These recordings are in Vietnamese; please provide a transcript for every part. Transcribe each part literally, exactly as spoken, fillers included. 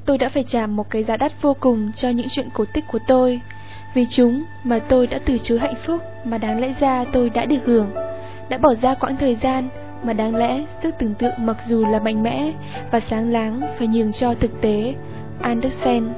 tôi đã phải trả một cái giá đắt vô cùng cho những chuyện cổ tích của tôi. Vì chúng mà tôi đã từ chối hạnh phúc mà đáng lẽ ra tôi đã được hưởng, đã bỏ ra quãng thời gian mà đáng lẽ sức tưởng tượng mặc dù là mạnh mẽ và sáng láng phải nhường cho thực tế. Andersen.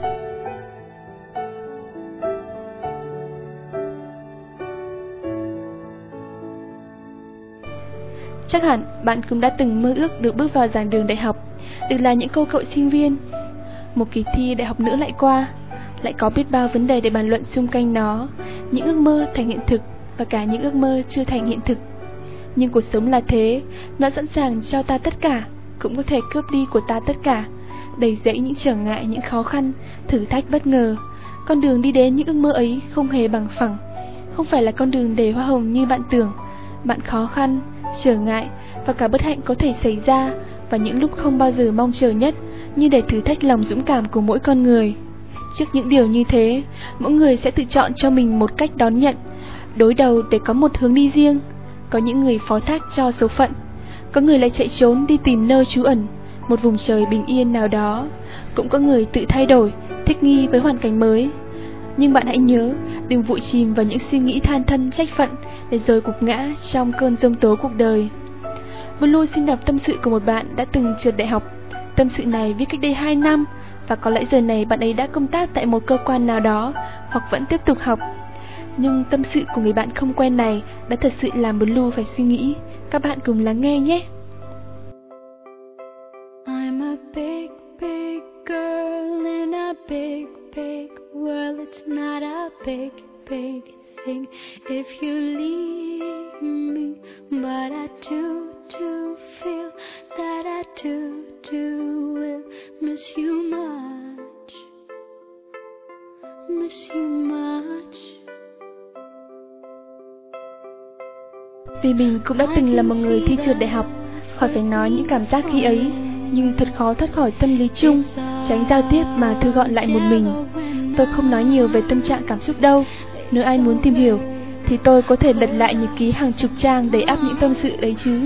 Chắc hẳn bạn cũng đã từng mơ ước được bước vào giảng đường đại học, được là những cô cậu sinh viên. Một kỳ thi đại học nữa lại qua, lại có biết bao vấn đề để bàn luận xung quanh nó, những ước mơ thành hiện thực và cả những ước mơ chưa thành hiện thực. Nhưng cuộc sống là thế, nó sẵn sàng cho ta tất cả, cũng có thể cướp đi của ta tất cả, đầy dẫy những trở ngại, những khó khăn, thử thách bất ngờ. Con đường đi đến những ước mơ ấy không hề bằng phẳng, không phải là con đường đầy hoa hồng như bạn tưởng. Bạn khó khăn, trở ngại và cả bất hạnh có thể xảy ra vào những lúc không bao giờ mong chờ nhất, như để thử thách lòng dũng cảm của mỗi con người. Trước những điều như thế, mỗi người sẽ tự chọn cho mình một cách đón nhận, đối đầu để có một hướng đi riêng. Có những người phó thác cho số phận, có người lại chạy trốn đi tìm nơi trú ẩn, một vùng trời bình yên nào đó. Cũng có người tự thay đổi, thích nghi với hoàn cảnh mới. Nhưng bạn hãy nhớ, đừng vội chìm vào những suy nghĩ than thân trách phận để rồi gục ngã trong cơn giông tố cuộc đời. Blue xin đọc tâm sự của một bạn đã từng trượt đại học. Tâm sự này viết cách đây hai năm, và có lẽ giờ này bạn ấy đã công tác tại một cơ quan nào đó, hoặc vẫn tiếp tục học. Nhưng tâm sự của người bạn không quen này đã thật sự làm Blue phải suy nghĩ. Các bạn cùng lắng nghe nhé. I'm a big, big girl in a big, big world. It's not a big, big thing if you leave me, but I do, do feel that I do, do will miss you much, miss you much. Vì mình cũng đã từng là một người thi trượt đại học, khỏi phải nói những cảm giác khi ấy, nhưng thật khó thoát khỏi tâm lý chung, tránh giao tiếp mà thu gọn lại một mình. Tôi không nói nhiều về tâm trạng cảm xúc đâu. Nếu ai muốn tìm hiểu thì tôi có thể lật lại nhật ký hàng chục trang đầy ắp những tâm sự đấy chứ.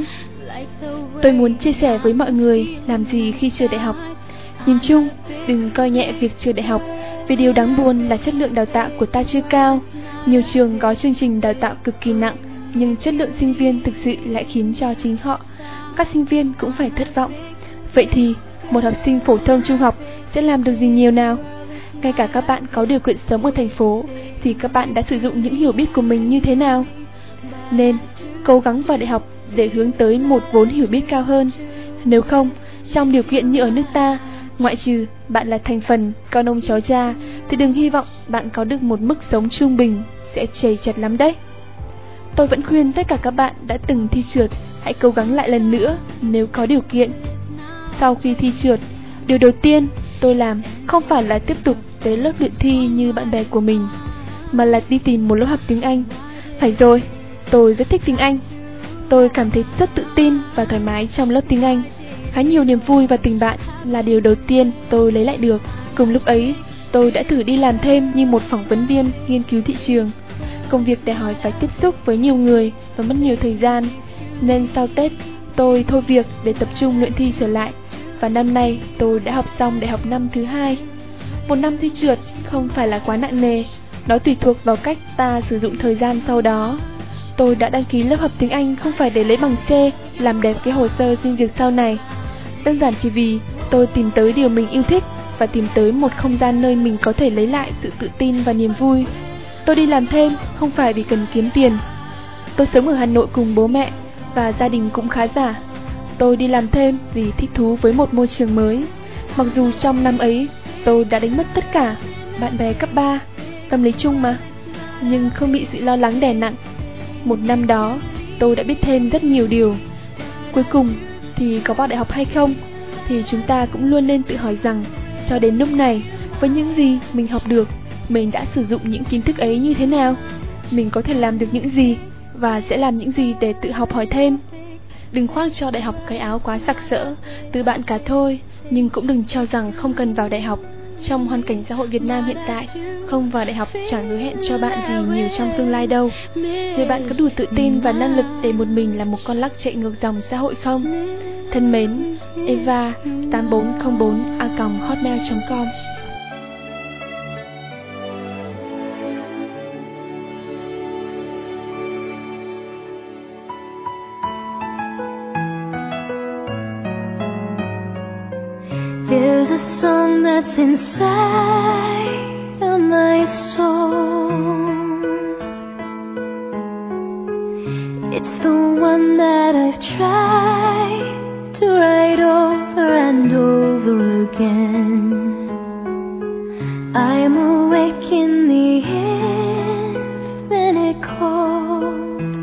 Tôi muốn chia sẻ với mọi người làm gì khi trượt đại học. Nhìn chung, đừng coi nhẹ việc trượt đại học, vì điều đáng buồn là chất lượng đào tạo của ta chưa cao. Nhiều trường có chương trình đào tạo cực kỳ nặng, nhưng chất lượng sinh viên thực sự lại khiến cho chính họ, các sinh viên cũng phải thất vọng. Vậy thì, một học sinh phổ thông trung học sẽ làm được gì nhiều nào? Ngay cả các bạn có điều kiện sống ở thành phố, thì các bạn đã sử dụng những hiểu biết của mình như thế nào? Nên, cố gắng vào đại học để hướng tới một vốn hiểu biết cao hơn. Nếu không, trong điều kiện như ở nước ta, ngoại trừ bạn là thành phần con ông cháu cha, thì đừng hy vọng bạn có được một mức sống trung bình, sẽ trầy trật lắm đấy. Tôi vẫn khuyên tất cả các bạn đã từng thi trượt, hãy cố gắng lại lần nữa nếu có điều kiện. Sau khi thi trượt, điều đầu tiên tôi làm không phải là tiếp tục tới lớp luyện thi như bạn bè của mình, mà là đi tìm một lớp học tiếng Anh. Phải rồi, tôi rất thích tiếng Anh. Tôi cảm thấy rất tự tin và thoải mái trong lớp tiếng Anh. Khá nhiều niềm vui và tình bạn là điều đầu tiên tôi lấy lại được. Cùng lúc ấy, tôi đã thử đi làm thêm như một phỏng vấn viên nghiên cứu thị trường. Công việc đòi hỏi phải tiếp xúc với nhiều người và mất nhiều thời gian, nên sau Tết tôi thôi việc để tập trung luyện thi trở lại. Và năm nay tôi đã học xong đại học năm thứ hai. Một năm thi trượt không phải là quá nặng nề, nó tùy thuộc vào cách ta sử dụng thời gian sau đó. Tôi đã đăng ký lớp học tiếng Anh không phải để lấy bằng C, làm đẹp cái hồ sơ xin việc sau này. Đơn giản chỉ vì tôi tìm tới điều mình yêu thích và tìm tới một không gian nơi mình có thể lấy lại sự tự tin và niềm vui. Tôi đi làm thêm không phải vì cần kiếm tiền. Tôi sống ở Hà Nội cùng bố mẹ và gia đình cũng khá giả. Tôi đi làm thêm vì thích thú với một môi trường mới. Mặc dù trong năm ấy tôi đã đánh mất tất cả, bạn bè cấp ba, tâm lý chung mà, nhưng không bị sự lo lắng đè nặng. Một năm đó tôi đã biết thêm rất nhiều điều. Cuối cùng thì có vào đại học hay không, thì chúng ta cũng luôn nên tự hỏi rằng cho đến lúc này, với những gì mình học được, mình đã sử dụng những kiến thức ấy như thế nào? Mình có thể làm được những gì và sẽ làm những gì để tự học hỏi thêm. Đừng khoác cho đại học cái áo quá sặc sỡ, từ bạn cả thôi, nhưng cũng đừng cho rằng không cần vào đại học trong hoàn cảnh xã hội Việt Nam hiện tại, không vào đại học chẳng hứa hẹn cho bạn gì nhiều trong tương lai đâu. Liệu bạn có đủ tự tin và năng lực để một mình là một con lắc chạy ngược dòng xã hội không? Thân mến, Eva tám bốn không bốn a còng hotmail chấm com. There's a song that's inside of my soul. It's the one that I've tried to write over and over again. I'm awake in the infinite cold,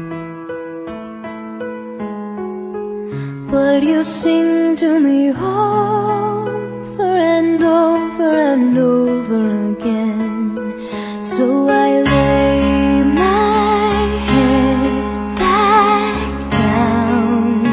but you sing to me over and over and over again. So I lay my head back down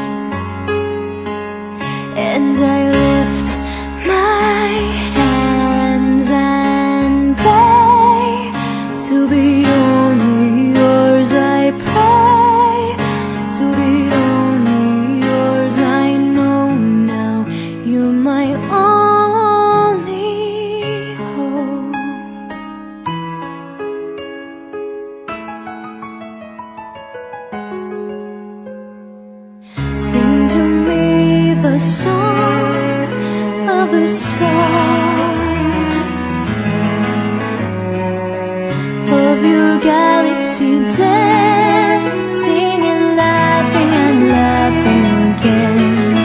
and I lift my hands and pray to be only yours. I pray to be only yours. I know now you're my only hope. Sing to me the song of the stars, of your galaxy dancing and laughing and laughing again.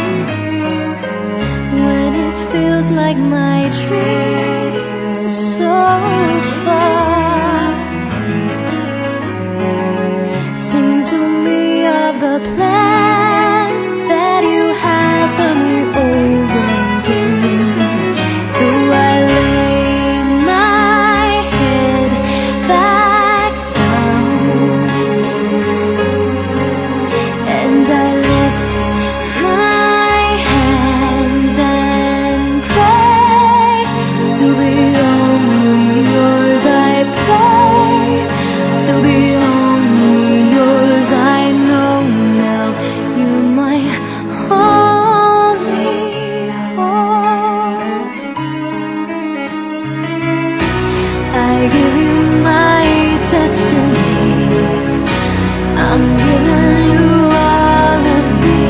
When it feels like my dreams are so far, sing to me of the plans that you have for me over again. So I lay my head back down and I lift my hands and pray to be only yours. I pray to be only yours. I know now you're my only hope. I give you my destiny. I'm giving you all of me.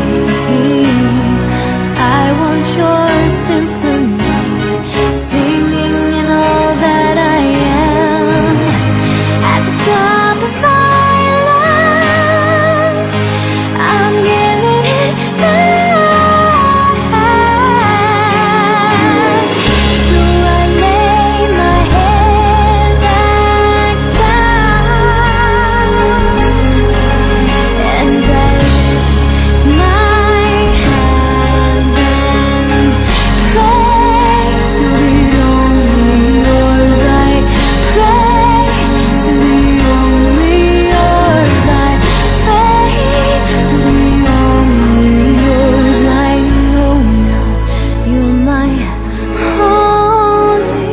I want your symphony, singing in all that I am. At the top of my lungs, I'm giving it back. So I lay my head back down and I lift my hands and pray to be only yours. I pray to be only yours. I pray to be only yours. I know now you're my only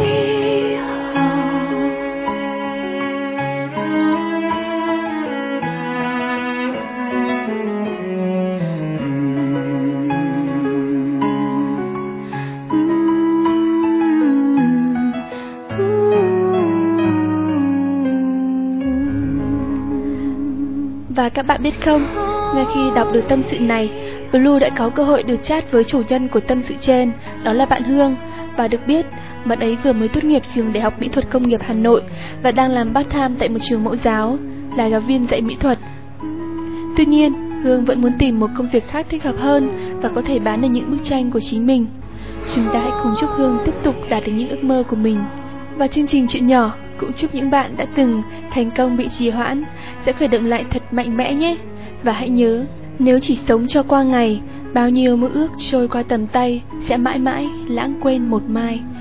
Và các bạn biết không, ngay khi đọc được tâm sự này, Blue đã có cơ hội được chat với chủ nhân của tâm sự trên, đó là bạn Hương. Và được biết, bạn ấy vừa mới tốt nghiệp trường Đại học Mỹ thuật Công nghiệp Hà Nội và đang làm part-time tại một trường mẫu giáo, là giáo viên dạy mỹ thuật. Tuy nhiên, Hương vẫn muốn tìm một công việc khác thích hợp hơn và có thể bán được những bức tranh của chính mình. Chúng ta hãy cùng chúc Hương tiếp tục đạt được những ước mơ của mình. Và chương trình Chuyện Nhỏ cũng chúc những bạn đã từng thành công bị trì hoãn sẽ khởi động lại thật mạnh mẽ nhé. Và hãy nhớ, nếu chỉ sống cho qua ngày, bao nhiêu mơ ước trôi qua tầm tay sẽ mãi mãi lãng quên một mai.